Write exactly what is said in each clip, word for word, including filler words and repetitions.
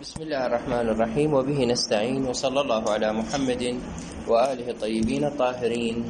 بسم الله الرحمن الرحيم، وبه نستعين، وصلى الله على محمد وآله الطيبين الطاهرين.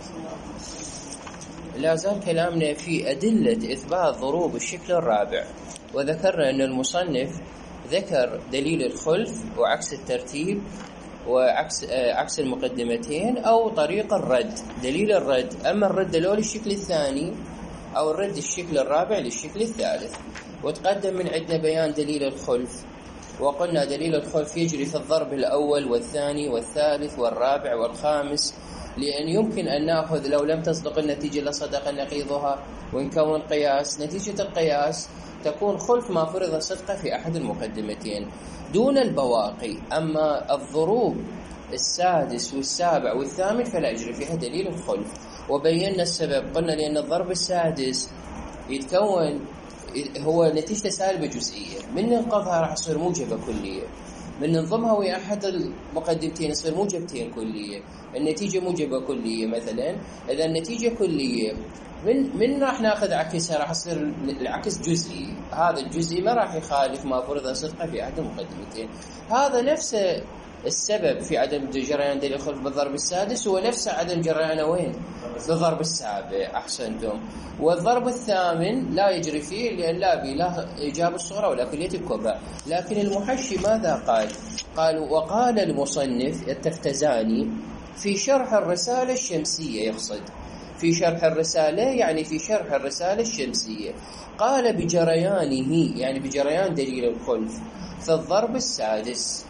لا زال كلامنا في أدلة إثبات ضروب الشكل الرابع، وذكرنا أن المصنف ذكر دليل الخلف وعكس الترتيب وعكس عكس المقدمتين أو طريق الرد، دليل الرد، أما الرد له للشكل الثاني أو الرد الشكل الرابع للشكل الثالث. وتقدم من عندنا بيان دليل الخلف، وقلنا دليل الخلف يجري في الضرب الأول والثاني والثالث والرابع والخامس، لأن يمكن أن نأخذ لو لم تصدق النتيجة لصدق نقيضها، ونكون قياس، نتيجة القياس تكون خلف ما فرض صدقه في أحد المقدمتين دون البواقي. أما الضروب السادس والسابع والثامن فلا يجري فيها دليل الخلف، وبينا السبب. قلنا لأن الضرب السادس يتكون هو نتيجة سالبة جزئية، من ننقضها راح تصير موجبة كلية، من ننظمها ويا أحد المقدمتين يصير موجبتين كلية، النتيجة موجبة كلية مثلا. إذا النتيجة كلية من من راح ناخذ عكسها، راح يصير العكس جزئي، هذا الجزئي ما راح يخالف ما فرض صدقه في أحد المقدمتين. هذا نفس السبب في عدم جريان دليل الخلف بالضرب السادس، هو نفس عدم جريانه وين؟ بالضرب السابع. أحسنتم. والضرب الثامن لا يجري فيه لأن لا بي لا إجابة الصغرى ولا كلية الكبرى. لكن المحشي ماذا قال؟ قال: وقال المصنف التفتزاني في شرح الرسالة الشمسية، يقصد في شرح الرسالة يعني في شرح الرسالة الشمسية، قال بجريانه يعني بجريان دليل الخلف في الضرب السادس،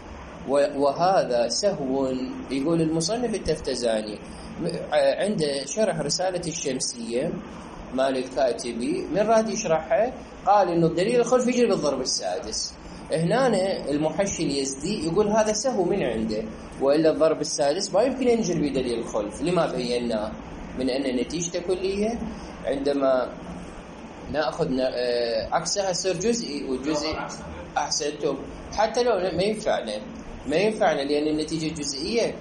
وهذا سهو. يقول المصنف التفتزاني عند شرح رسالة الشمسية مال الكاتبي من راد يشرحها، قال إنه الدليل الخلف يجري بالضرب السادس. هنا المحشي اليزدي يقول هذا سهو من عنده، وإلا الضرب السادس ما يمكن ينجر بدليل الخلف. لما بيناه من أن نتيجته كلية، عندما نأخذ عكسها يصير جزئي، والجزئي أحسنتم حتى لو ما ينفعنا ما ينفعنا لأن النتيجة جزئية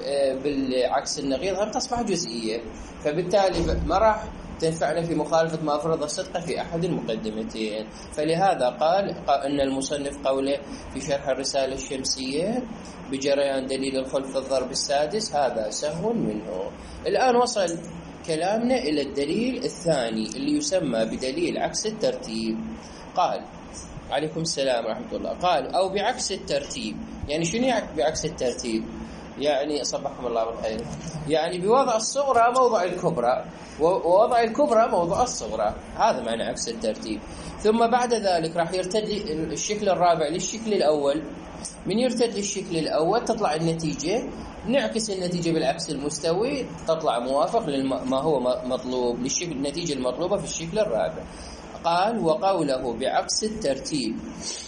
بالعكس النقيض هم تصبح جزئية، فبالتالي ما راح تنفعنا في مخالفة ما فرض الصدق في أحد المقدمتين. فلهذا قال أن المصنف قوله في شرح الرسالة الشمسية بجريان دليل الخلف في الضرب السادس هذا سهو منه. الآن وصل كلامنا إلى الدليل الثاني اللي يسمى بدليل عكس الترتيب. قال: عليكم السلام ورحمة الله. قال: أو بعكس الترتيب. يعني شنو يعني بعكس الترتيب؟ يعني صبحكم الله بالخير، يعني بوضع الصغرى موضع الكبرى، ووضع الكبرى موضع الصغرى، هذا معنى عكس الترتيب. ثم بعد ذلك راح يرتد الشكل الرابع للشكل الأول. من يرتد للشكل الأول تطلع النتيجة، نعكس النتيجة بالعكس المستوي تطلع موافق لما هو مطلوب للشكل النتيجة المطلوبة في الشكل الرابع. قال: وقوله بعكس الترتيب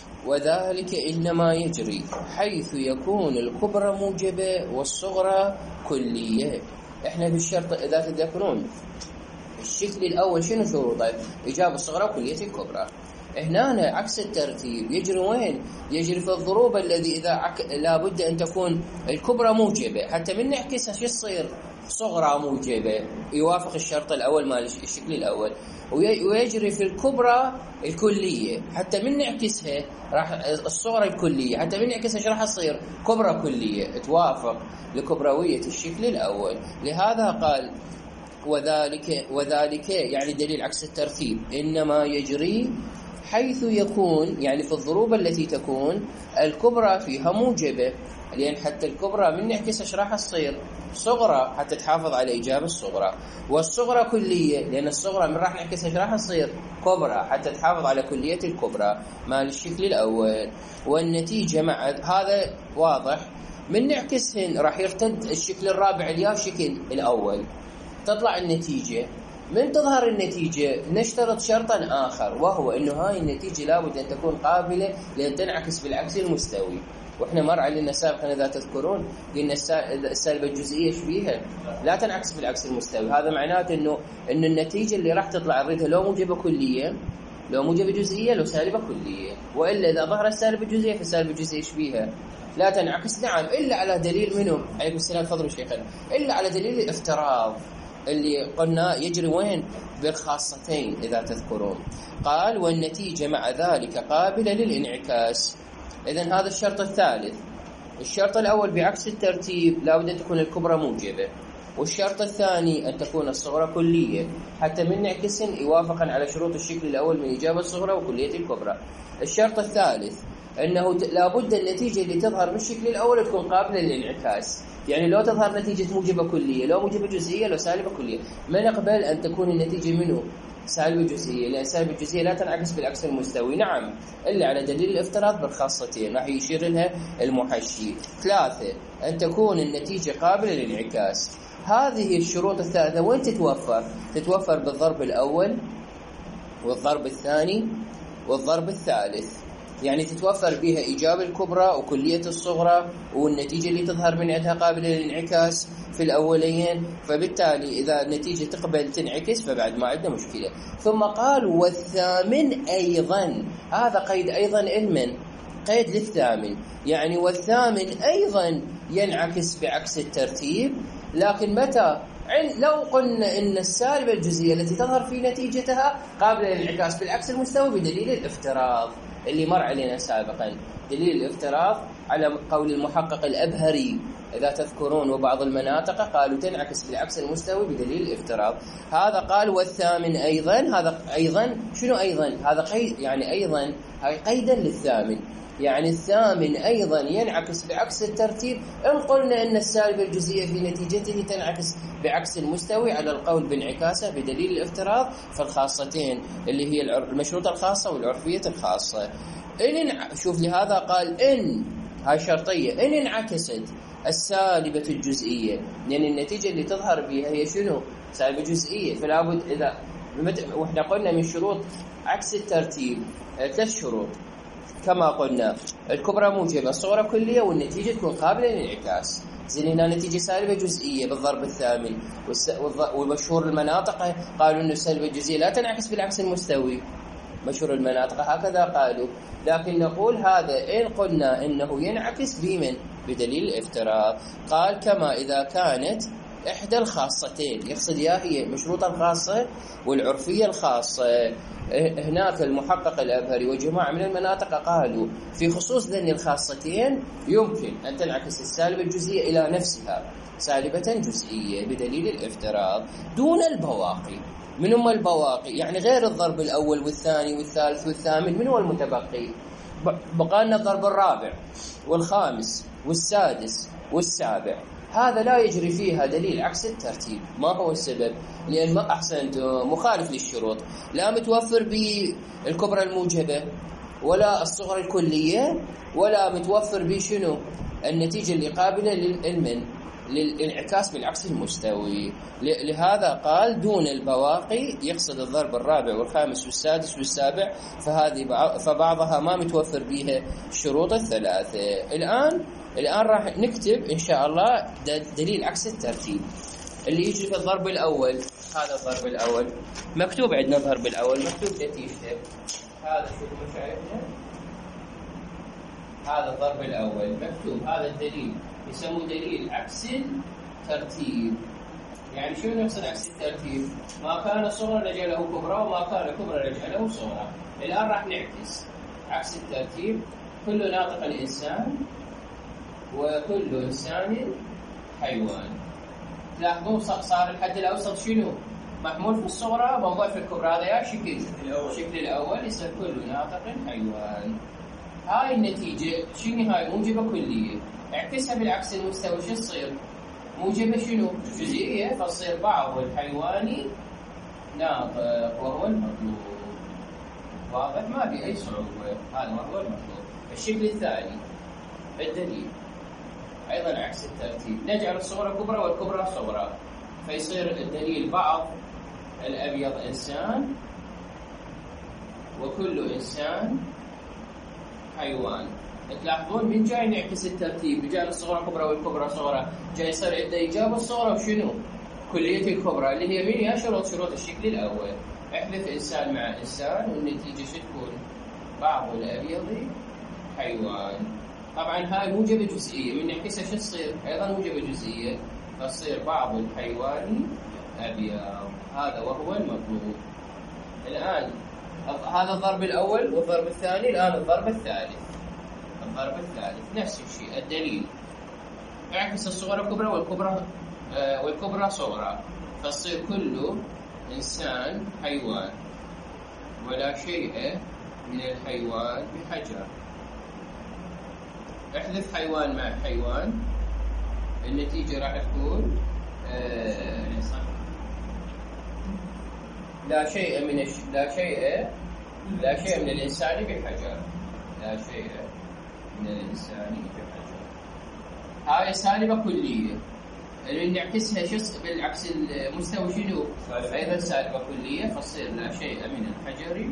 وذلك إنما يجري حيث يكون الكبرى موجبة والصغرى كلية. احنا في الشرط إذا تذكرون الشكل الأول شنو شروطه؟ إجابة الصغرى وكلية الكبرى. هنا عكس الترتيب يجري وين؟ يجري في الضروب الذي إذا عك... لابد أن تكون الكبرى موجبة، حتى من نعكسها شو يصير؟ صغرى موجبة، يوافق الشرط الأول مال الشكل الأول. ويجري في الكبرى الكلية، حتى من نعكسها راح الصغرى الكلية، حتى من نعكسها ايش راح تصير؟ كبرى كلية، توافق لكبروية الشكل الأول. لهذا قال: وذلك وذلك يعني دليل عكس الترتيب إنما يجري حيث يكون، يعني في الضروب التي تكون الكبرى فيها موجبة، لأن حتى الكبرى من نعكسها ايش راح تصير؟ صغرى، حتى تحافظ على إجابة الصغرى. والصغرى كلية، لأن الصغرى من راح نعكسها ايش راح تصير؟ كبرى، حتى تحافظ على كلية الكبرى مال الشكل الأول. والنتيجة مع هذا واضح. من نعكسهن راح يرتد الشكل الرابع اليا الشكل الأول، تطلع النتيجة. من تظهر النتيجة نشترط شرطا آخر، وهو أنه هاي النتيجة لابد أن تكون قابلة لأن تنعكس بالعكس المستوي. وإحنا مر علينا سابقا إذا تذكرون قلنا السالبة الجزئية فيها لا تنعكس بالعكس المستوي. هذا معناته أنه أن النتيجة اللي راح تطلع نريدها لو موجبة كلية، لو موجبة جزئية، لو سالبة كلية. وإلا إذا ظهر السالبة الجزئية فالسالبة الجزئية فيها لا تنعكس. نعم، إلا على دليل منه. عليكم السلام، تفضلوا شيخنا. إلا على دليل الافتراض اللي قلنا يجري وين؟ بالخاصتين إذا تذكرون. قال: والنتيجة مع ذلك قابلة للانعكاس. إذن هذا الشرط الثالث. الشرط الأول بعكس الترتيب لابد أن تكون الكبرى موجبة، والشرط الثاني أن تكون الصغرى كلية، حتى من نعكس يوافقا على شروط الشكل الأول من إجابة الصغرى وكلية الكبرى. الشرط الثالث أنه لابد النتيجة اللي تظهر من الشكل الأول تكون قابلة للانعكاس، يعني لو تظهر نتيجة موجبة كلية، لو موجبة جزئية، لو سالبة كلية، ما نقبل أن تكون النتيجة منه سالبة جزئية، لأن سالبة جزئية لا تنعكس بالعكس المستوي. نعم، إلا على دليل الافتراض بالخاصتين راح يشير لها المحشي. ثلاثة، أن تكون النتيجة قابلة للانعكاس. هذه الشروط الثلاثة وين تتوفر؟ تتوفر بالضرب الأول والضرب الثاني والضرب الثالث، يعني تتوفر بها إيجاب الكبرى وكلية الصغرى، والنتيجة اللي تظهر من عندها قابلة للانعكاس في الأولين، فبالتالي إذا النتيجة تقبل تنعكس فبعد ما عندنا مشكلة. ثم قال والثامن أيضا، هذا قيد أيضا علما، قيد للثامن، يعني والثامن أيضا ينعكس بعكس الترتيب، لكن متى؟ لو قلنا إن السالبة الجزئية التي تظهر في نتيجتها قابلة للانعكاس بالعكس المستوي بدليل الافتراض اللي مر علينا سابقا. دليل الافتراض على قول المحقق الأبهري إذا تذكرون، وبعض المناطق قالوا تنعكس بالعكس المستوي بدليل الافتراض. هذا قال والثامن أيضا، هذا أيضا شنو أيضا؟ هذا قيد، يعني أيضا هاي قيدا للثامن، يعني الثامن أيضا ينعكس بعكس الترتيب إن قلنا أن السالبة الجزئية في نتيجته تنعكس بعكس المستوي على القول بانعكاسه بدليل الافتراض في الخاصتين اللي هي المشروطة الخاصة والعرفية الخاصة. إن شوف لهذا قال إن، هاي شرطية، إن انعكست السالبة الجزئية، لأن النتيجة اللي تظهر بها هي شنو؟ سالبة جزئية، فلا بد إذا وإحنا قلنا من شروط عكس الترتيب ثلاث شروط كما قلنا: الكبرى موجبة، الصغرى كلية، والنتيجة تكون قابلة للانعكاس. زين هنا نتيجة سالبة جزئية بالضرب الثامن، ومشهور المناطق قالوا إنه السالبة الجزئية لا تنعكس بالعكس المستوي، مشهور المناطق هكذا قالوا، لكن نقول هذا إن قلنا إنه ينعكس بمن؟ بدليل الافتراض. قال كما إذا كانت إحدى الخاصتين، يقصد يا هي مشروطة الخاصة والعرفية الخاصة. هناك المحقق الأبهري وجماعة من المناطق قالوا في خصوص ذني الخاصتين يمكن أن تنعكس السالبة الجزئية إلى نفسها سالبة جزئية بدليل الافتراض دون البواقي. من هم البواقي؟ يعني غير الضرب الأول والثاني والثالث والثامن، من هو المتبقي؟ بقى لنا الضرب الرابع والخامس والسادس والسابع، هذا لا يجري فيها دليل عكس الترتيب. ما هو السبب؟ لأن ما أحسنت مخالف للشروط، لا متوفر بالكبرى الموجبة ولا الصغرى الكلية، ولا متوفر بشنو النتيجة اللي قابلة للمن للانعكاس بالعكس المستوي. لهذا قال دون البواقي، يقصد الضرب الرابع والخامس والسادس والسابع، فهذه فبعضها ما متوفر بها الشروط الثلاثة. الآن الآن راح نكتب إن شاء الله دليل عكس الترتيب اللي يجي في الضرب الأول. هذا الضرب الأول مكتوب عندنا، الضرب الأول مكتوب نتيجته، هذا شوفوا شايفنا، هذا الضرب الأول مكتوب، هذا الدليل يسموه دليل عكس الترتيب. يعني شو نقصد عكس الترتيب؟ ما كان صغرى نجعله كبرى، وما كان كبرى نجعله صغرى. الآن راح نعكس عكس الترتيب: كل ناطق إنسان وكل إنسان حيوان. تلاحظون صار الحد الأوسط شنو؟ محمول في الصغرى موضوع في الكبرى. هذا يا شكل الشكل الأول يصير كل ناطق حيوان. هاي النتيجة شنو؟ هاي موجبة كلية، اعكسها بالعكس المستوي شو تصير؟ موجبة شنو؟ جزئية، فتصير بعض الحيواني ناطق وهو المطلوب. واضح؟ ما في أي صعوبة، هذا هو المطلوب. الشكل الثاني الدليل أيضا عكس الترتيب، نجعل الصغرى كبرى والكبرى صغرى، فيصير الدليل بعض الأبيض إنسان وكل إنسان حيوان. تلاحظون من جاي نعكس الترتيب، جاء الصغرى كبرى والكبرى صغرى، جاي يصير عندنا إجابة الصغرى وشنو؟ كلية الكبرى، اللي هي من هي شروط شروط الشكل الأول. احذف إنسان مع إنسان والنتيجة شو تكون؟ بعض الأبيض حيوان. طبعا هاي موجبة جزئية، من نعكسها شو تصير؟ أيضا موجبة جزئية، فتصير بعض الحيوان أبيض. هذا وهو المطلوب. الآن هذا الضرب الأول والضرب الثاني، الآن الضرب الثالث. الضرب والثالث نفس الشيء. الدليل اعكس الصغرى كبرى والكبرى آه والكبرى صغرى، فتصير كل إنسان حيوان ولا شيء من الحيوان بحجر. احذف حيوان مع حيوان، النتيجة راح تكون آه لا شيء من الش... لا شيء لا شيء من الإنسان بحجر. لا شيء من الإنسان بحجر. هاي سالبة كلية، اللي نعكسها شو بالعكس المستوى شنو؟ أيضا سالبة كلية، فتصير لا شيء من الحجر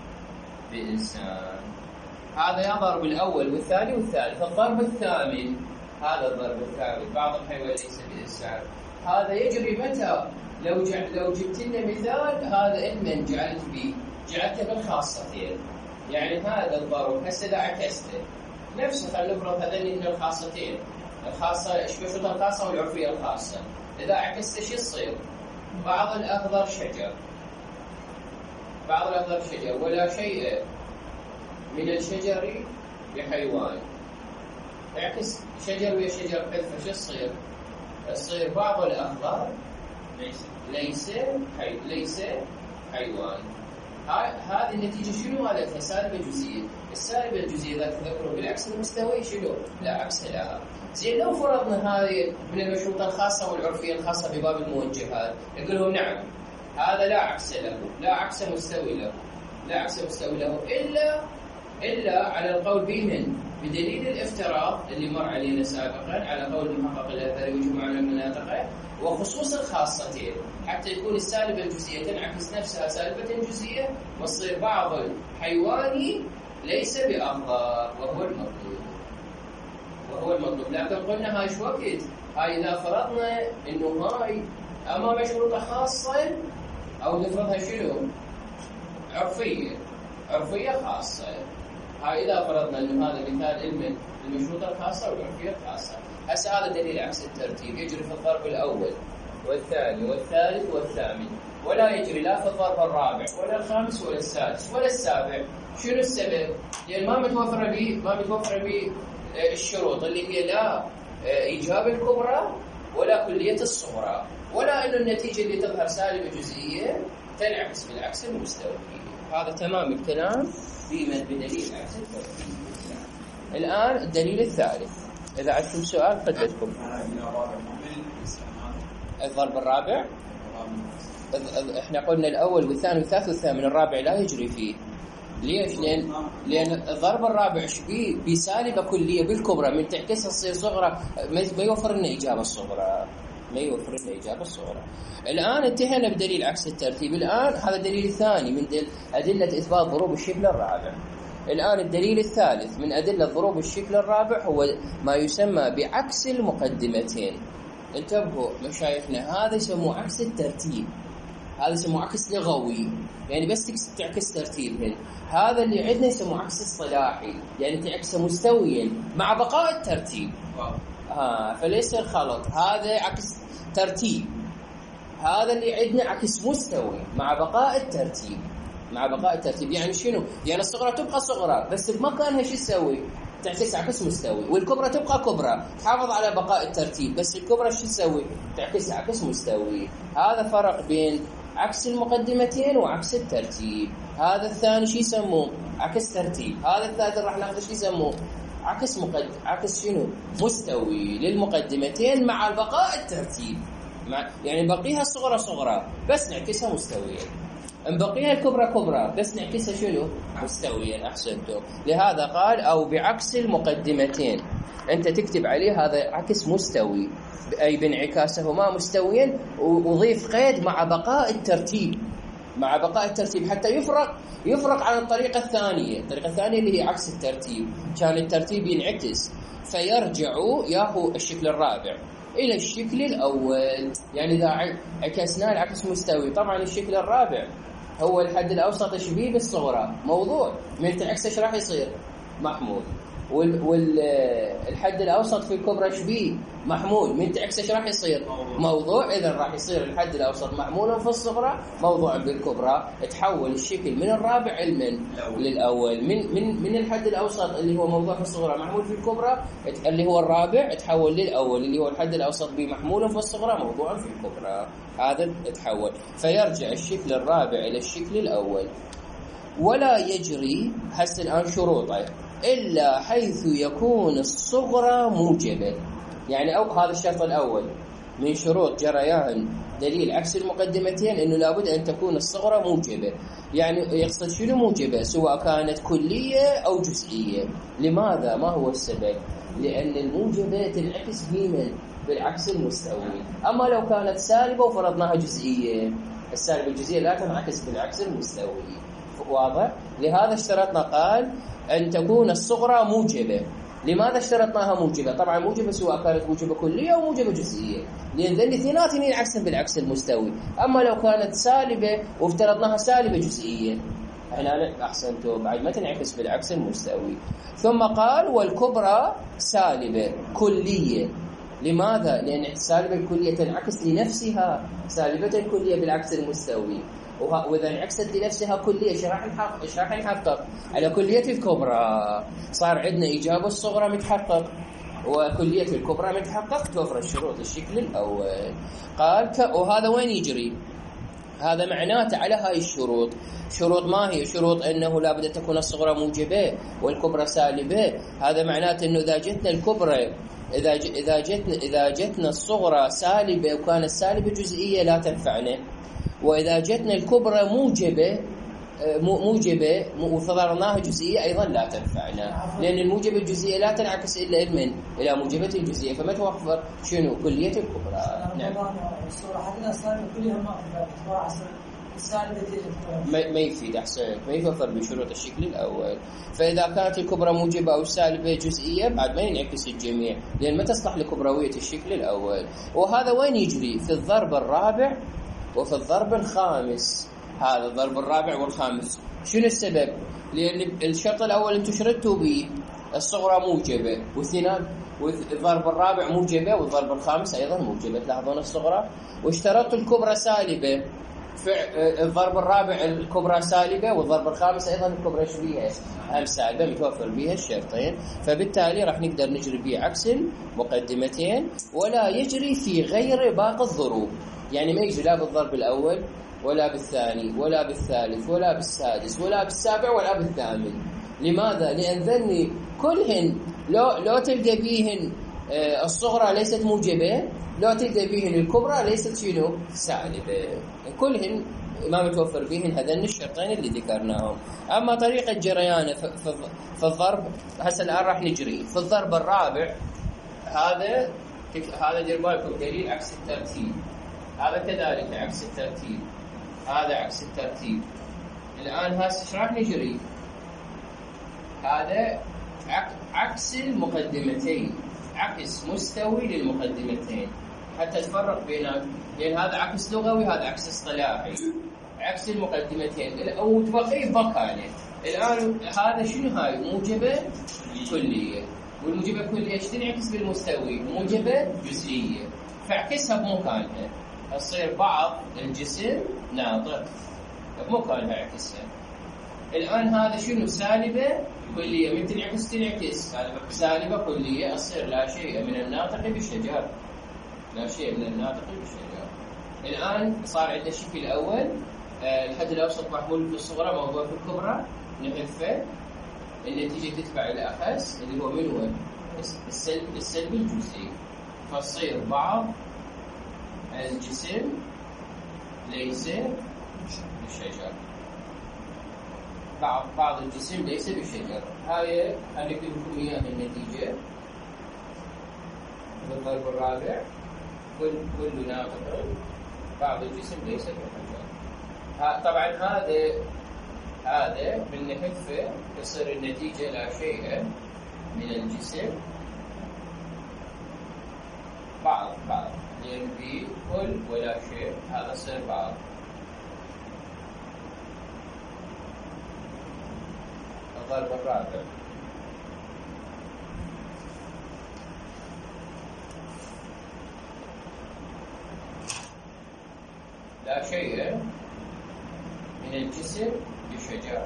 بإنسان. هذا يضرب الأول والثاني والثالث. الضرب الثامن، هذا الضرب الثامن، بعض الحيوان ليس بإنسان. هذا يجري متى؟ لو ج... لو جبت لنا مثال، هذا إما جعلت به جعلته بالخاصتين، يعني هذا الضرب هسه إذا عكسته نفسه، خلينا نفرض هذين من الخاصتين، الخاصة ايش بشرط الخاصة والعرفية الخاصة. إذا عكست شو يصير؟ بعض الأخضر شجر، بعض الأخضر شجر ولا شيء من الشجر بحيوان. اعكس شجر ويا شجر حذف، شو يصير؟ يصير بعض الأخضر ليس حي... ليس حيوان. هذه النتيجة شنو؟ هذا سالبة جزئية. السالبة الجزئية إذا تذكروا بالعكس المستوي شنو؟ لا عكس لها. زين لو فرضنا هذه من المشروطة الخاصة والعرفية الخاصة بباب الموجهات، يقول لهم نعم هذا لا عكس له، لا عكس مستوي له، لا عكس مستوي له إلا إلا على القول بمن؟ بدليل الافتراض اللي مر علينا سابقا، على قول المحقق الأثري وجمع من المناطق، وخصوص الخاصتين، حتى يكون السالبة الجزئية تنعكس نفسها سالبة جزئية وتصير بعض الحيواني ليس بأخضر، وهو المطلوب وهو المطلوب. لكن قلنا هاي شو وقت؟ هاي إذا فرضنا إنه هاي أما مشروطة خاصة أو نفرضها شنو؟ عرفية، عرفية خاصة. هاي إذا فرضنا إنه هذا مثال علمي المشروطة الخاصة والعرفية الخاصة. هسه هذا دليل عكس الترتيب، يجري في الضرب الأول والثاني والثالث والثامن، ولا يجري لا في الضرب الرابع ولا الخامس ولا السادس ولا السابع. شنو السبب؟ لأن ما متوفر به ما متوفر به الشروط اللي هي لا إيجاب الكبرى ولا كلية الصغرى، ولا إنه النتيجة اللي تظهر سالبة جزئية تنعكس بالعكس المستوي. هذا تمام الكلام بمن بدليل عكس الترتيب. الآن الدليل الثالث، إذا عندكم سؤال قدتكم. الضرب الرابع احنا قلنا الأول والثاني والثالث والثامن، الرابع لا يجري فيه. ليش؟ لأن لأن الضرب الرابع شبيه بسالبة كلية بالكبرى، من تعكسها تصير صغرى، ما يوفر لنا إجابة الصغرى، ما يوفر لنا إجابة الصغرى. الآن انتهينا بدليل عكس الترتيب. الآن هذا الدليل الثاني من أدلة إثبات ضروب الشكل الرابع. الآن الدليل الثالث من أدلة ضروب الشكل الرابع هو ما يسمى بعكس المقدمتين. انتبهوا مشايخنا، هذا يسموه عكس الترتيب، هذا يسموه عكس لغوي، يعني بس تعكس ترتيبهن. هذا اللي عندنا يسموه عكس اصطلاحي، يعني تعكسه مستويا مع بقاء الترتيب. آه فليس الخلط، هذا عكس ترتيب، هذا اللي عندنا عكس مستوي مع بقاء الترتيب، مع بقاء الترتيب. يعني شنو؟ يعني الصغرى تبقى صغرى بس بمكانها شو تسوي؟ تعكس عكس مستوي. والكبرى تبقى كبرى تحافظ على بقاء الترتيب، بس الكبرى شو تسوي؟ تعكس عكس مستوي. هذا فرق بين عكس المقدمتين وعكس الترتيب. هذا الثاني شو يسموه؟ عكس ترتيب. هذا الثالث راح ناخذ شو يسموه؟ عكس مقد عكس شنو؟ مستوي للمقدمتين مع بقاء الترتيب. مع يعني بقيها صغرى صغرى بس نعكسها مستويا، نبقيها الكبرى كبرى بس نعكسها شنو؟ مستويا. أحسنتم. لهذا قال أو بعكس المقدمتين، أنت تكتب عليه هذا عكس مستوي، أي بانعكاسهما مستويا، وضيف قيد مع بقاء الترتيب، مع بقاء الترتيب حتى يفرق يفرق عن الطريقة الثانية. الطريقة الثانية اللي هي عكس الترتيب، كان الترتيب ينعكس فيرجع ياهو الشكل الرابع إلى الشكل الأول. يعني إذا عكسنا العكس مستوي، طبعا الشكل الرابع هو الحد الأوسط شبيه بالصغرى، موضوع من تعكس ايش راح يصير؟ محمود. والحد الأوسط في الكبرى ايش بيه؟ محمول. من تعكس ايش راح يصير؟ موضوع. إذا راح يصير الحد الأوسط محمولا في الصغرى موضوعا بالكبرى. تحول الشكل من الرابع علما للأول. من من من الحد الأوسط اللي هو موضوع في الصغرى محمول في الكبرى اللي هو الرابع تحول للأول اللي هو الحد الأوسط به محمول في الصغرى موضوعا في الكبرى. هذا تحول فيرجع الشكل الرابع إلى الشكل الأول. ولا يجري هسه الآن شروطه إلا حيث يكون الصغرى موجبة. يعني أو هذا الشرط الأول من شروط جريان دليل عكس المقدمتين إنه لابد أن تكون الصغرى موجبة. يعني يقصد شنو موجبة؟ سواء كانت كلية أو جزئية. لماذا؟ ما هو السبب؟ لأن الموجبة تنعكس بمن؟ بالعكس المستوي. أما لو كانت سالبة وفرضناها جزئية، السالبة الجزئية لا تنعكس بالعكس المستوي. واضح؟ لهذا اشترطنا قال أن تكون الصغرى موجبة. لماذا اشترطناها موجبة؟ طبعا موجبة سواء كانت موجبة كلية أو موجبة جزئية، لأن ذن الاثنين ينعكسن بالعكس المستوي. أما لو كانت سالبة وافترضناها سالبة جزئية هنا أحسنتم بعد ما تنعكس بالعكس المستوي. ثم قال والكبرى سالبة كلية. لماذا؟ لأن السالبة الكلية تنعكس لنفسها، سالبة الكلية بالعكس المستوي. وإذا انعكست لنفسها كلية ايش راح نحقق؟ ايش راح نحقق؟ على كلية الكبرى صار عندنا إيجاب الصغرى متحقق وكلية الكبرى متحقق. توفر الشروط الشكل الأول. قال ك... وهذا وين يجري؟ هذا معناته على هاي الشروط. شروط ما هي؟ شروط أنه لا بد تكون الصغرى موجبة والكبرى سالبة. هذا معناته أنه إذا جتنا الكبرى إذا ج... إذا جتنا إذا جتنا الصغرى سالبة وكانت سالبة جزئية لا تنفعنا. وإذا جتنا الكبرى موجبة موجبة وفضلناها جزئية أيضا لا تنفعنا، لأن الموجبة الجزئية لا تنعكس إلا إلى إلى موجبة الجزئية. فما توفر شنو؟ كلية الكبرى. نعم. الصورة حتى السالبة كلها ما ما ما يفيد. أحسن ما يوفر بشروط الشكل الأول. فإذا كانت الكبرى موجبة أو سالبة جزئية بعد ما ينعكس الجميع، لأن ما تصلح لكبروية الشكل الأول. وهذا وين يجري؟ في الضرب الرابع وفي الضرب الخامس. هذا الضرب الرابع والخامس. شنو السبب؟ لأن الشرط الأول أنتم شردتوا به الصغرى موجبة واثنان، والضرب الرابع موجبة والضرب الخامس أيضا موجبة. تلاحظون الصغرى. واشترطوا الكبرى سالبة، الضرب الرابع الكبرى سالبة والضرب الخامس أيضا الكبرى شبيهة هم سالبة متوفر بها الشرطين. فبالتالي راح نقدر نجري به عكس المقدمتين. ولا يجري في غير باقي الضروب. يعني ما يجري لا بالضرب الأول ولا بالثاني ولا بالثالث ولا بالسادس ولا بالسابع ولا بالثامن. لماذا؟ لأن ذني كلهن لو لو تلقى بيهن الصغرى ليست موجبة، لو تلقى بيهن الكبرى ليست شنو؟ سالبة. كلهن ما متوفر بيهن هذين الشرطين اللي ذكرناهم. أما طريقة جريانه في الضرب هسه الآن راح نجري في الضرب الرابع. هذا هذا دير بالكم دليل عكس الترتيب. هذا كذلك عكس الترتيب. هذا عكس الترتيب. الآن هسه ايش راح نجري؟ هذا عكس المقدمتين، عكس مستوي للمقدمتين حتى تفرق بينهم، لأن هذا عكس لغوي هذا عكس اصطلاحي. عكس المقدمتين أو تبقي مكانه. الآن هذا شنو؟ هاي موجبة كلية، والموجبة كلية ايش تنعكس بالمستوي؟ موجبة جزئية. فاعكسها بمكانها تصير بعض الجسم ناطق بمكانها اعكسها. الآن هذا شنو؟ سالبة كلية. من تنعكس تنعكس سالبة كلية تصير لا شيء من الناطق بالشجر. لا شيء من الناطق بالشجر. الآن صار عندنا الشكل الأول. آه الحد الأوسط محمول في الصغرى موضوع في الكبرى. نحذفه. النتيجة تتبع الأخس اللي هو من هو؟ السلب السلبي الجزئي. فتصير بعض الجسم ليس بالشجر. بعض بعض الجسم ليس بالشجر. هاي هنكتب لكم اياها النتيجة بالضرب الرابع. كل كل ناقض بعض الجسم ليس بالشجر. طبعا هذا هذا من نحذفه تصير النتيجة لا شيء من الجسم بعض بعض، لأن في كل ولا شيء هذا صير بعض. الضرب الرابع لا شيء من الجسم بشجار.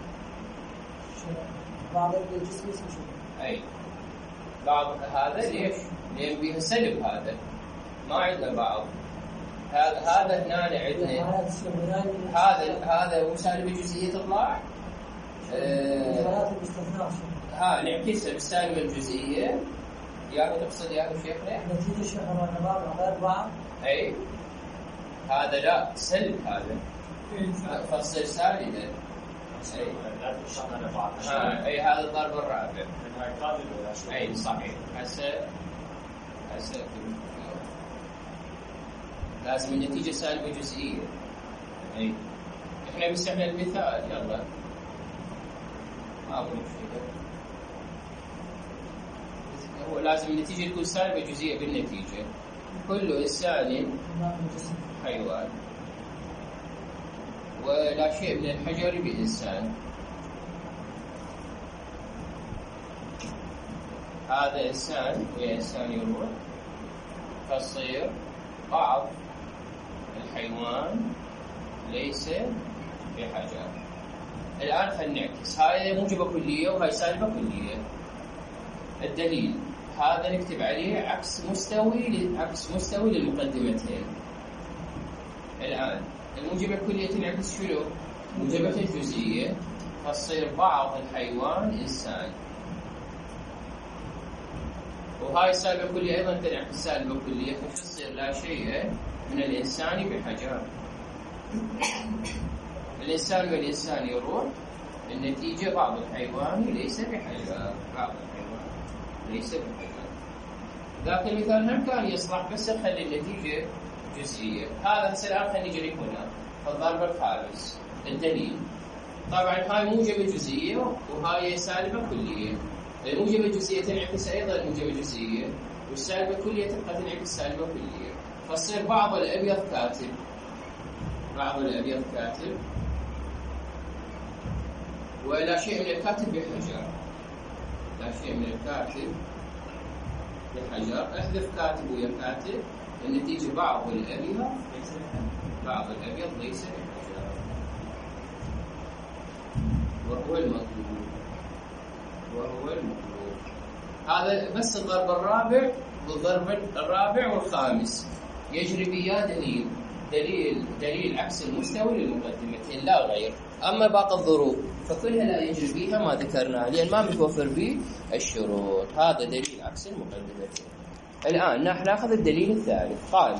بعض الجسم اسمه شو؟ أي بعض هذا ليش؟ لأن بيه سلب هذا ما عندنا بعض. هذا هذا هنا عندنا هذا هذا وسالب الجزئية تطلع الحالات المستثناء ها نعكسها بالسالب الجزئية. يا تقصد يا شيخنا نتيجة شهر الرابع غير بعض. أي هذا لا سلب هذا فصل سالبا. أي ها أي هذا الضرب الرابع. أي صحيح. هسه هسه لازم النتيجة سالبة جزئية. أي إحنا بنستعمل المثال يلا ما أقول مشكلة. هو لازم النتيجة تكون سالبة جزئية بالنتيجة. كل إنسان حيوان ولا شيء من الحجر بإنسان. هذا إنسان وإنسان يروح فصير بعض الحيوان ليس بحجر. الآن خلينا نعكس هاي موجبة كلية وهاي سالبة كلية. الدليل هذا نكتب عليه عكس مستوي عكس مستوي للمقدمتين. الآن الموجبة الكلية تنعكس شنو؟ موجبة الجزئية فتصير بعض الحيوان إنسان. وهاي سالبة كلية أيضا تنعكس سالبة كلية فتصير لا شيء من الإنسان بحجر. الإنسان والإنسان يروح النتيجة بعض الحيوان ليس بحجر. بعض الحيوان ليس بحجر. ذاك المثال هم كان يصلح بس نخلي النتيجة جزئية. هذا هسه الآن خلينا نجري هنا الضرب الخامس. الدليل طبعا هاي موجبة جزئية وهاي سالبة كلية. الموجبة الجزئية تنعكس أيضا الموجبة الجزئية والسالبة الكلية تبقى تنعكس سالبة كلية. فتصير بعض الأبيض كاتب بعض الأبيض كاتب ولا شيء من الكاتب بحجر. لا شيء من الكاتب بحجر. احذف كاتب ويا كاتب النتيجة بعض الأبيض بعض الأبيض ليس بحجر وهو المطلوب وهو المطلوب. هذا بس الضرب الرابع والضرب الرابع والخامس يجري بيا دليل دليل دليل عكس المستوي للمقدمتين لا غير. أما باقي الظروف فكلها لا يجري بها ما ذكرناها لأن ما متوفر به الشروط. هذا دليل عكس المقدمتين. الآن نحن نأخذ الدليل الثالث. قال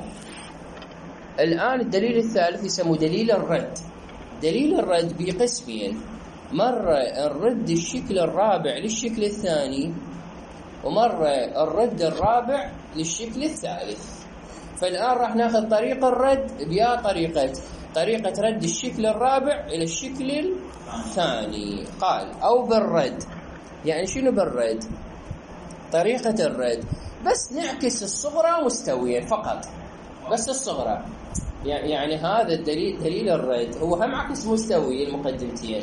الآن الدليل الثالث يسمى دليل الرد. دليل الرد بقسمين. مرة نرد الشكل الرابع للشكل الثاني ومرة الرد الرابع للشكل الثالث. فالآن راح ناخذ طريقة الرد بيا طريقة طريقة رد الشكل الرابع إلى الشكل الثاني. قال أو بالرد. يعني شنو بالرد؟ طريقة الرد بس نعكس الصغرى مستويا فقط بس الصغرى. يعني هذا الدليل دليل الرد هو هم عكس مستوي المقدمتين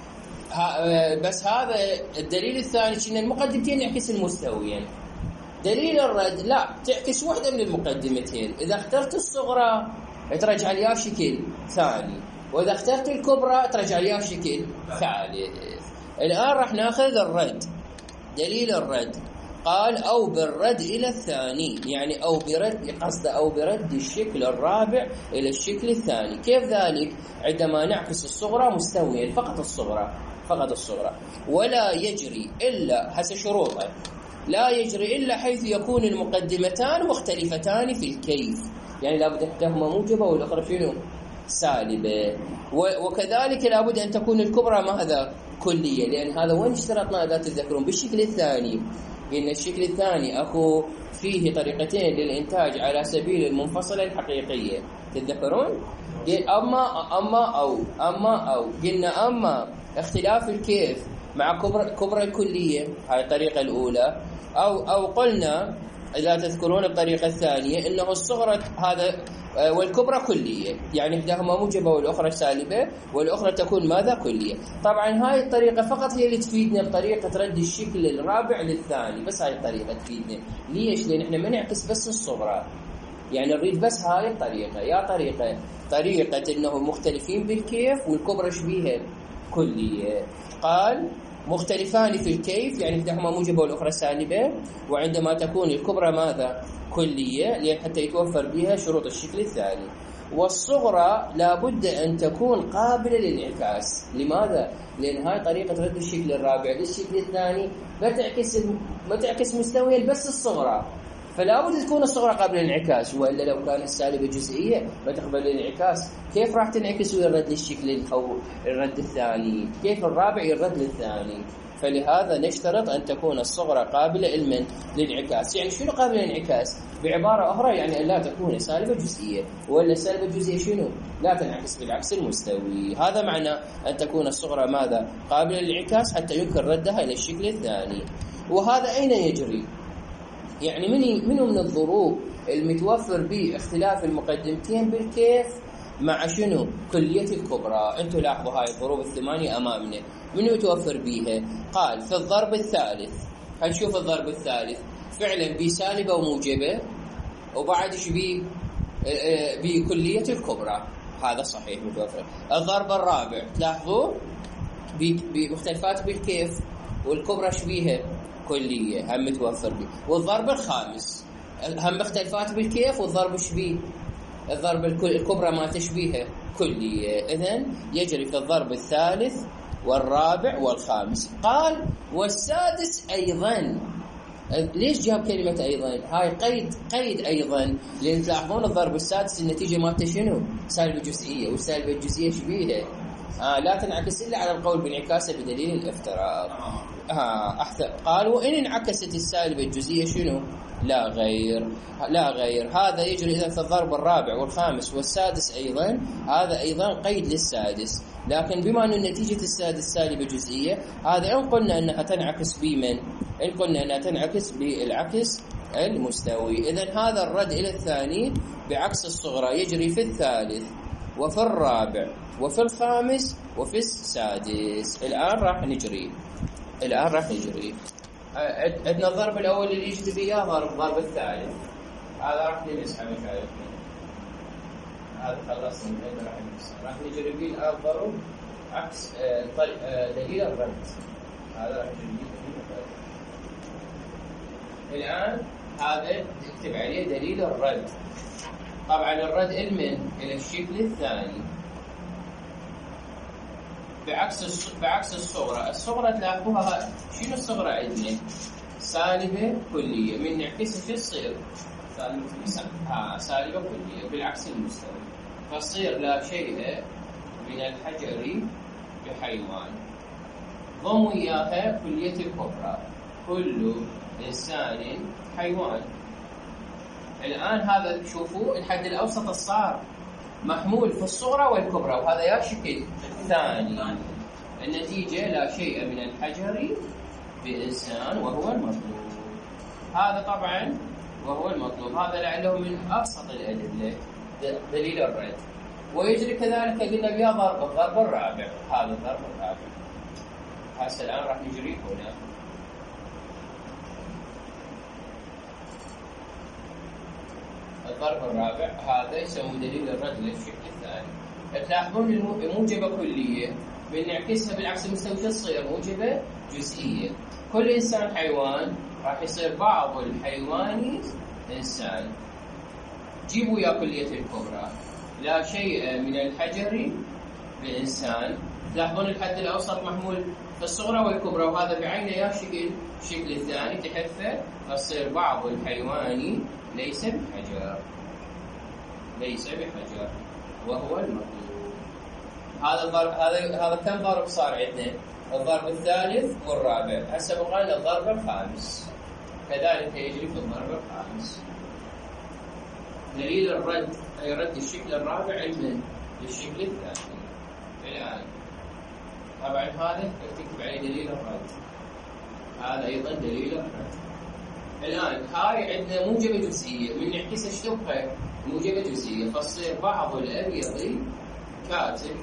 بس هذا الدليل الثاني ان المقدمتين يعكس المستويين. دليل الرد لا تعكس واحدة من المقدمتين. إذا اخترت الصغرى ترجع لي شكل ثاني وإذا اخترت الكبرى ترجع لي شكل ثالث. الآن راح ناخذ الرد. دليل الرد قال أو بالرد إلى الثاني. يعني أو برد قصد أو برد الشكل الرابع إلى الشكل الثاني. كيف ذلك؟ عندما نعكس الصغرى مستويا فقط الصغرى فقط الصغرى ولا يجري إلا حسب شروطه لا يجري إلا حيث يكون المقدمتان مختلفتان في الكيف. يعني لابد إحداهما موجبة والأخرى شنو؟ سالبة. وكذلك لابد أن تكون الكبرى ماذا؟ كلية. لأن هذا وين اشترطنا إذا تتذكرون بالشكل الثاني إن الشكل الثاني أخو فيه طريقتين للإنتاج على سبيل المنفصلة الحقيقية تتذكرون؟ أما أما أو أما أو قلنا أما اختلاف الكيف مع كبرى كبرى الكلية هاي الطريقة الأولى أو أو قلنا إذا تذكرون الطريقة الثانية إنه الصغرى هذا والكبرى كلية. يعني إحداهما موجبة والأخرى سالبة والأخرى تكون ماذا؟ كلية. طبعا هاي الطريقة فقط هي اللي تفيدنا بطريقة رد الشكل الرابع للثاني. بس هاي الطريقة تفيدنا. ليش؟ لأن إحنا ما نعكس بس الصغرى يعني نريد بس هاي الطريقة. يا طريقة طريقة أنهم مختلفين بالكيف والكبرى شبيهة كلية. قال مختلفان في الكيف يعني إحداهما موجبة والأخرى سالبة، وعندما تكون الكبرى ماذا؟ كلية، لأن حتى يتوفر بها شروط الشكل الثاني. والصغرى لابد أن تكون قابلة للانعكاس. لماذا؟ لأن هاي طريقة رد الشكل الرابع للشكل الثاني ما تعكس ما تعكس مستويا بس الصغرى، فلا بد تكون الصغرى قابلة للانعكاس، وإلا لو كانت السالبة جزئية ما تقبل الانعكاس كيف راح تنعكس ويرد للشكل أو الرد الثاني؟ كيف الرابع يرد للثاني؟ فلهذا نشترط أن تكون الصغرى قابلة لمن؟ للانعكاس. يعني شنو قابلة للانعكاس؟ بعبارة أخرى يعني أن لا تكون سالبة جزئية، ولا سالبة جزئية شنو؟ لا تنعكس بالعكس المستوي. هذا معنى أن تكون الصغرى ماذا؟ قابلة للانعكاس حتى يمكن ردها إلى الشكل الثاني. وهذا أين يجري؟ يعني من منه من الظروف المتوفر به اختلاف المقدمتين بالكيف مع شنو؟ كلية الكبرى. أنتم لاحظوا هاي الظروف الثمانية أمامنا من يتوفر بها؟ قال في الضرب الثالث. هنشوف الضرب الثالث فعلا بسالبة وموجبة، وبعد شبيه بكلية الكبرى. هذا صحيح متوفر. الضرب الرابع تلاحظوا بمختلفات بالكيف والكبرى شبيهة كلية هم متوفر به. والضرب الخامس هم مختلفات بالكيف والضرب شبيه الضرب الكبرى ما تشبيهه كلية. إذن يجري في الضرب الثالث والرابع والخامس. قال والسادس أيضا. ليش جاب كلمة أيضا؟ هاي قيد قيد أيضا، لأن تلاحظون الضرب السادس النتيجة مالته شنو؟ سالبة جزئية، والسالبة الجزئية شبيهة آه لا تنعكس إلا على القول بانعكاسه بدليل الافتراض. آه أحسن. قال وإن انعكست السالبة الجزئية شنو؟ لا غير. لا غير. هذا يجري إذا في الضرب الرابع والخامس والسادس أيضا. هذا أيضا قيد للسادس، لكن بما أن نتيجة السادس سالبة جزئية، هذا إن قلنا أنها تنعكس بمن؟ إن قلنا أنها تنعكس بالعكس المستوي. إذن هذا الرد إلى الثاني بعكس الصغرى يجري في الثالث وفي الرابع وفي الخامس وفي السادس. الآن راح نجري الآن راح نجري عندنا الضرب الأول اللي يجري بياه ضرب الضرب الثالث. هذا راح نمسحه مش عارف هذا خلصنا من راح نمسح. راح نجري بيه الآن ضرب عكس دليل الرد. هذا راح نجري بيه دليل الرد. الآن هذا نكتب عليه دليل الرد. طبعا الرد المن إلى الشكل الثاني بعكس بعكس الصغرى. الصغرى تلاحظوها شنو الصغرى عندنا؟ سالبة كلية. من نعكسها شو تصير؟ سالبة ها سالبة كلية بالعكس المستوي، فتصير لا شيء من الحجر بحيوان. ضم وياها كلية الكبرى كل إنسان حيوان. الآن هذا شوفوا الحد الأوسط الصار محمول في الصغرى والكبرى، وهذا يا شكل ثاني. النتيجة لا شيء من الحجر بإنسان وهو المطلوب. هذا طبعا وهو المطلوب، هذا لعله من أبسط الأدلة دليل الرد. ويجري كذلك قلنا بها ضرب الضرب الرابع. هذا الضرب الرابع هسه الآن راح نجري هنا. الضرب الرابع هذا يسمى دليل الرد للشكل الثاني. تلاحظون الموجبة كلية بنعكسها بالعكس المستوي شو تصير؟ موجبة جزئية. كل إنسان حيوان راح يصير بعض الحيوان إنسان. جيبوا يا كلية الكبرى لا شيء من الحجر بإنسان. تلاحظون الحد الأوسط محمول في الصغرى والكبرى، وهذا بعينه يا شكل الشكل الثاني تحفه، تصير بعض الحيوان ليس بحجر ليس بحجر وهو المطلوب. هذا الضرب هذا هذا كم ضرب صار عندنا؟ الضرب الثالث والرابع. هسه بقى لنا الضرب الخامس كذلك يجري في الضرب الخامس. دليل الرد أي رد الشكل الرابع علما للشكل الثاني. الآن طبعا هذا اكتب عليه دليل الرد، هذا أيضا دليل الرد. الآن هاي عندنا موجبة جزئية من نعكسها ايش تبقى؟ موجبة جزئية، فتصير بعض الأبيض كاتب.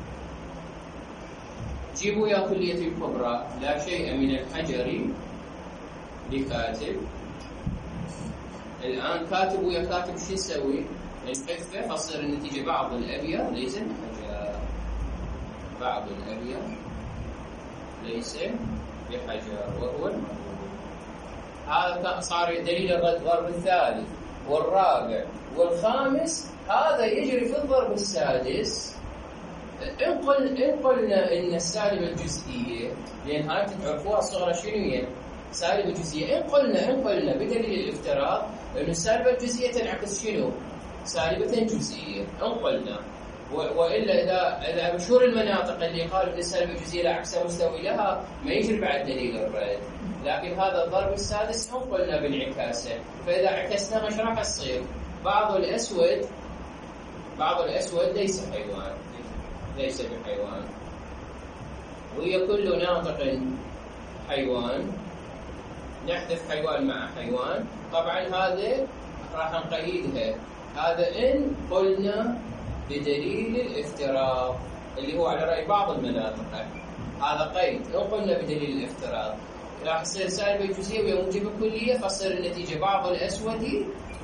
جيبوا يا كلية الكبرى لا شيء من الحجر لكاتب. الآن كاتب ويا كاتب شو يسوي؟ نخفف فصير النتيجة بعض الأبيض ليس بحجر، بعض الأبيض ليس بحجر وهو المطلوب. هذا صار دليل الضرب الثالث والرابع والخامس. هذا يجري في الضرب السادس. إن قل إن قلنا إن السالبة الجزئية، لأن هاي تعرفوها الصغرى شنو هي؟ سالبة جزئية. إن قلنا إن قلنا بدليل الافتراض إنه السالبة الجزئية تنعكس شنو؟ سالبة جزئية. إن قلنا وإلا إذا إذا مشهور المناطق اللي قالوا إن السالبة الجزئية لا عكس مستوي لها ما يجري بعد دليل الرد. لكن هذا الضرب السادس إن قلنا بالانعكاسه، فإذا عكسنا ايش راح يصير؟ بعض الأسود بعض الأسود ليس حيوان، ليس بحيوان، وهي كل ناطق حيوان. نحذف حيوان مع حيوان. طبعا هذا راح نقيدها، هذا إن قلنا بدليل الافتراض اللي هو على رأي بعض المناطق. هذا قيد. إن قلنا بدليل الافتراض راح يصير سالبة جزئية وهي موجبة كلية، فصير النتيجة بعض الأسود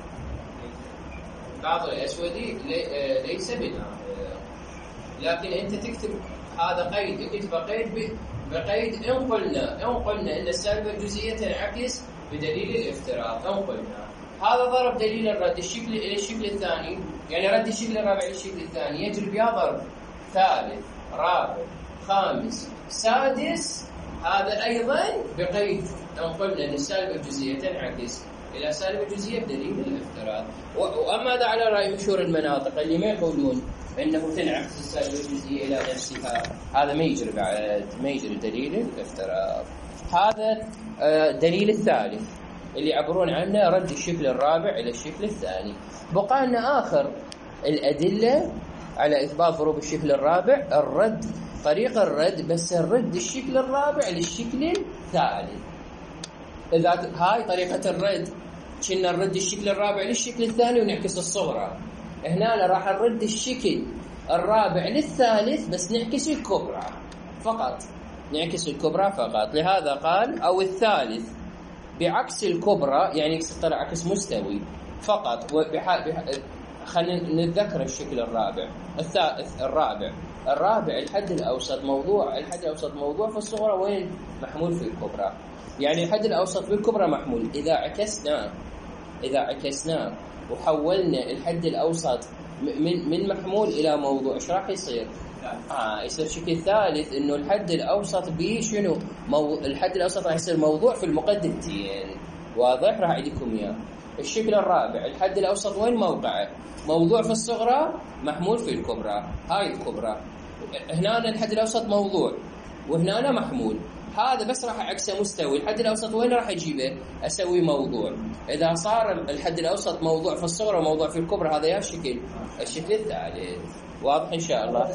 بعض الأسود ليس بناطق. لكن أنت تكتب هذا قيد، اكتب قيد بقيد إن قلنا إن قلنا إن السالبة الجزئية تنعكس بدليل الافتراض. إن قلنا هذا ضرب دليل الرد الشكل إلى الشكل الثاني، يعني رد الشكل الرابع للشكل الثاني يجري بها ضرب ثالث رابع خامس سادس. هذا أيضا بقيد إن قلنا إن السالبة الجزئية تنعكس إلى سالبة جزئية بدليل الافتراض. وأما هذا على رأي مشهور المناطق اللي ما يقولون إنه تنعكس السالبة الجزئية إلى نفسها، هذا ما يجري بعد ما يجري دليل الافتراض. هذا دليل الثالث اللي يعبرون عنه رد الشكل الرابع إلى الشكل الثاني. بقى لنا آخر الأدلة على إثبات ضروب الشكل الرابع، الرد طريقة الرد، بس الرد الشكل الرابع للشكل الثالث. إذا هاي طريقة الرد كنا نرد الشكل الرابع للشكل الثاني ونعكس الصغرى، هنا راح نرد الشكل الرابع للثالث بس نعكس الكبرى فقط، نعكس الكبرى فقط. لهذا قال أو الثالث بعكس الكبرى، يعني طلع عكس مستوي فقط. خلينا نتذكر الشكل الرابع الثالث الرابع الرابع الحد الأوسط موضوع الحد الأوسط موضوع في الصغرى وين محمول في الكبرى، يعني الحد الأوسط في الكبرى محمول. إذا عكسنا إذا عكسنا وحولنا الحد الأوسط من من محمول إلى موضوع، إيش راح يصير؟ آه يصير شكل ثالث إنه الحد الأوسط به شنو؟ مو... الحد الأوسط راح يصير موضوع في المقدمتين. واضح؟ راح أعيدكم إياه. الشكل الرابع الحد الأوسط وين موقعه؟ موضوع في الصغرى محمول في الكبرى. هاي الكبرى. هنا الحد الأوسط موضوع وهنا محمول. هذا بس راح أعكسه مستوي. الحد الأوسط وين راح أجيبه؟ أسوي موضوع. إذا صار الحد الأوسط موضوع في الصغرى وموضوع في الكبرى، هذا يا شكل الشكل الثالث. واضح إن شاء الله.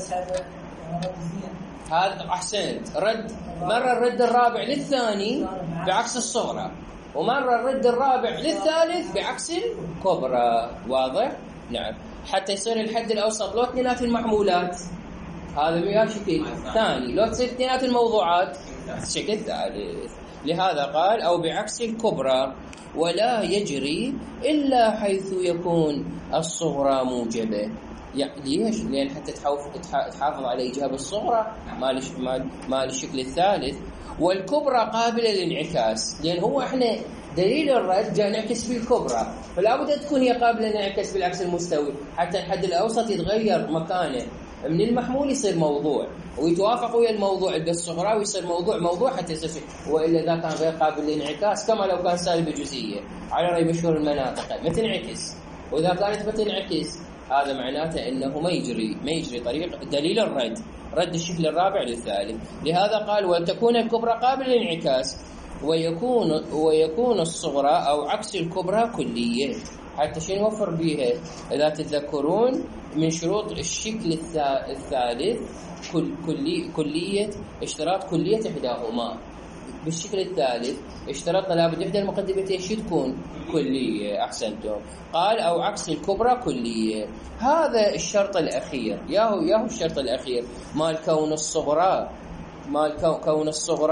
هذا أحسنت. رد مرة الرد الرابع للثاني بعكس الصغرى، ومرة الرد الرابع للثالث بعكس الكبرى. واضح؟ نعم. حتى يصير الحد الأوسط لو اثنينات المحمولات، هذا وياه شكل ثاني. لو تصير اثنينات الموضوعات شكل ثالث. لهذا قال أو بعكس الكبرى ولا يجري إلا حيث يكون الصغرى موجبة. يعني ليش؟ لأن حتى تحافظ على إجابة الصغرى مال مال الشكل الثالث. والكبرى قابلة للانعكاس، لأن هو إحنا دليل الرد جاء نعكس في الكبرى، فلا بد تكون هي قابلة للانعكاس بالعكس المستوي، حتى الحد الأوسط يتغير مكانه من المحمول يصير موضوع ويتوافق ويا الموضوع بالصغرى ويصير موضوع موضوع حتى يصير. وإلا إذا كان غير قابل للانعكاس كما لو كان سالبة جزئية على رأي مشهور المناطق ما تنعكس، وإذا كانت ما تنعكس هذا معناته إنه ما يجري ما يجري طريق دليل الرد، رد الشكل الرابع للثالث. لهذا قال وتكون الكبرى قابلة للانعكاس ويكون ويكون الصغرى أو عكس الكبرى كلية. حتى شيء نوفر بيها إذا تتذكرون من شروط الشكل الثالث كل كلي كلية اشتراط كلية إحداهما. بالشكل الثالث اشترطنا لابد إحدى المقدمتين شو تكون كلية. أحسنتم. قال أو عكس الكبرى كلية. هذا الشرط الأخير ياهو ياهو الشرط الأخير مال كون الصغرى مال كون الصغرى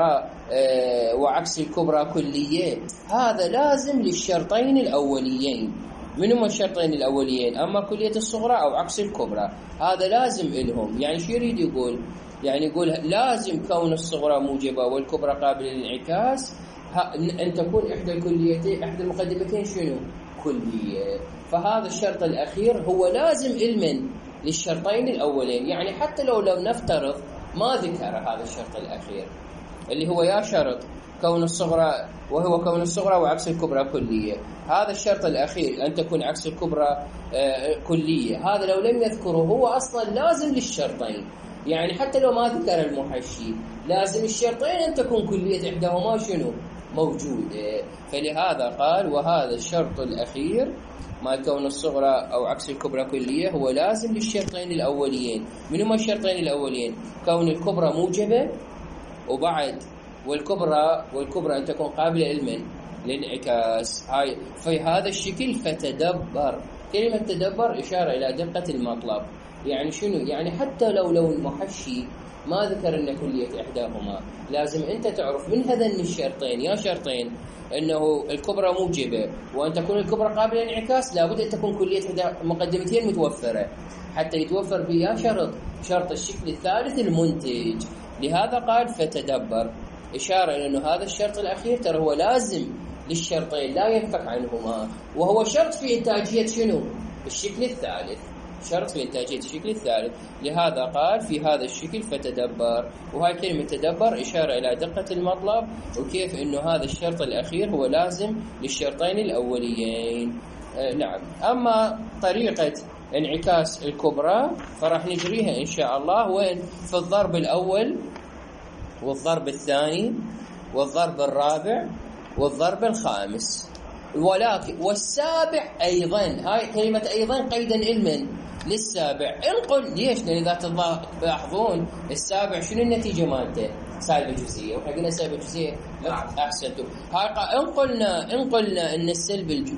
آه وعكس الكبرى كلية، هذا لازم للشرطين الأوليين. من هم الشرطين الأوليين؟ أما كلية الصغرى أو عكس الكبرى، هذا لازم إلهم. يعني شو يريد يقول؟ يعني يقول لازم كون الصغرى موجبة والكبرى قابلة للانعكاس أن تكون إحدى الكليتين إحدى المقدمتين شنو؟ كلية. فهذا الشرط الأخير هو لازم علما للشرطين الأولين. يعني حتى لو لو نفترض ما ذكر هذا الشرط الأخير اللي هو يا شرط كون الصغرى وهو كون الصغرى وعكس الكبرى كلية، هذا الشرط الأخير أن تكون عكس الكبرى كلية، هذا لو لم يذكره هو أصلا لازم للشرطين. يعني حتى لو ما ذكر المحشي لازم الشرطين أن تكون كلية إحداهما شنو؟ موجودة. فلهذا قال وهذا الشرط الأخير ما كون الصغرى أو عكس الكبرى كلية هو لازم للشرطين الأوليين. من هما الشرطين الأوليين؟ كون الكبرى موجبة، وبعد والكبرى والكبرى أن تكون قابلة علما للانعكاس. هاي في هذا الشكل فتدبر. كلمة تدبر إشارة إلى دقة المطلب. يعني شنو؟ يعني حتى لو لو المحشي ما ذكر أن كلية إحداهما، لازم أنت تعرف من هذين الشرطين يا شرطين أنه الكبرى موجبة وأن تكون الكبرى قابلة للانعكاس، لابد أن تكون كلية مقدمتين متوفرة حتى يتوفر بها شرط شرط الشكل الثالث المنتج. لهذا قال فتدبر، إشارة إلى أنه هذا الشرط الأخير ترى هو لازم للشرطين لا ينفك عنهما، وهو شرط في إنتاجية شنو؟ الشكل الثالث، شرط في إنتاجية الشكل الثالث. لهذا قال في هذا الشكل فتدبر. وهاي كلمة تدبر إشارة إلى دقة المطلب وكيف إنه هذا الشرط الأخير هو لازم للشرطين الأوليين. آه نعم. أما طريقة انعكاس الكبرى فراح نجريها إن شاء الله وين؟ في الضرب الأول والضرب الثاني والضرب الرابع والضرب الخامس، ولكن والسابع أيضا. هاي كلمة أيضا قيدا علما للسابع. انقل ليش؟ لأن إذا تلاحظون السابع شنو النتيجة مالته؟ سالبة جزئية، وإحنا قلنا سالبة جزئية. أحسنتم. هاي انقلنا انقلنا أن السلب الج...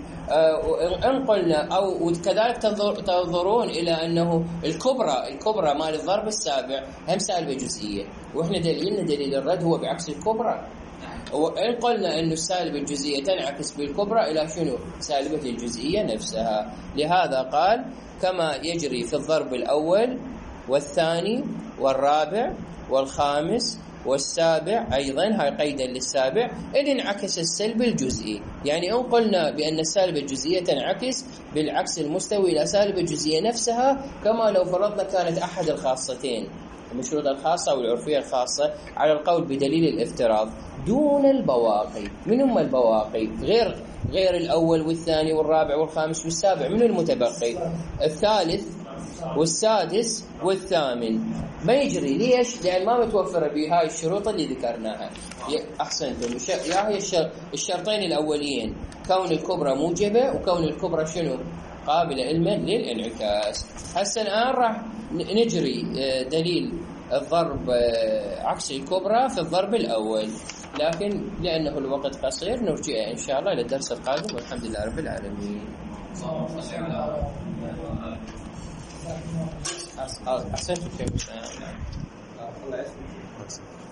آه انقلنا أو وكذلك تنظر تنظرون إلى أنه الكبرى الكبرى مال الضرب السابع هم سالبة جزئية، وإحنا دليلنا دليل الرد هو بعكس الكبرى. وإن قلنا أن السالبة الجزئية تنعكس بالكبرى إلى شنو؟ سالبة الجزئية نفسها. لهذا قال كما يجري في الضرب الأول والثاني والرابع والخامس والسابع أيضا، هاي قيدا للسابع، إن انعكس السلب الجزئي. يعني إن قلنا بأن السالبة الجزئية تنعكس بالعكس المستوي إلى سالبة الجزئية نفسها، كما لو فرضنا كانت أحد الخاصتين المشروط الخاصة والعرفية الخاصة على القول بدليل الافتراض دون البواقي. من هم البواقي؟ غير غير الأول والثاني والرابع والخامس والسابع. من المتبقي؟ الثالث والسادس والثامن. ما يجري. ليش؟ لأن ما متوفرة بهاي الشروط اللي ذكرناها. أحسنتم. يا هي الشرطين الأوليين كون الكبرى موجبة وكون الكبرى شنو؟ قابل علما للانعكاس. هسه الآن راح نجري دليل الضرب عكس الكبرى في الضرب الأول، لكن لأنه الوقت قصير نرجع إن شاء الله إلى الدرس القادم، والحمد لله رب العالمين. أحسنتم.